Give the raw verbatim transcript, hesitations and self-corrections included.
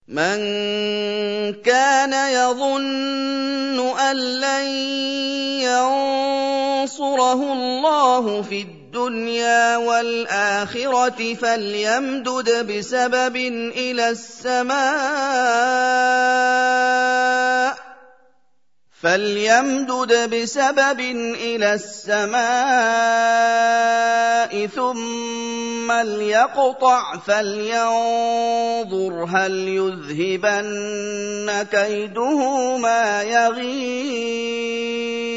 مَن كَانَ يَظُنُّ أَن لَّن يَنصُرَهُ اللَّهُ فِي الدُّنْيَا وَالْآخِرَةِ فَلْيَمْدُدْ بِسَبَبٍ إِلَى السَّمَاءِ فَلْيَمْدُدْ بِسَبَبٍ إِلَى السَّمَاءِ ثُمَّ لْيَقْطَعْ فَلْيَنظُرْ هَلْ يُذْهِبَنَّ كَيْدُهُ مَا يَغِيظُ